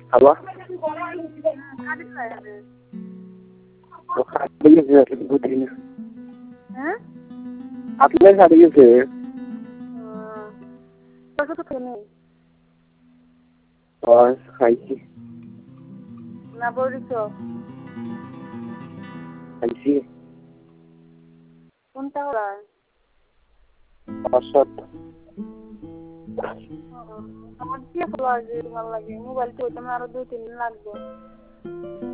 hello আপনার সাথে গেছে খাইছি না বলিস খাইছি কোনটা হলো আমার কি ভালো লাগে মোবাইল তো আরো 2-3 দিন লাগবে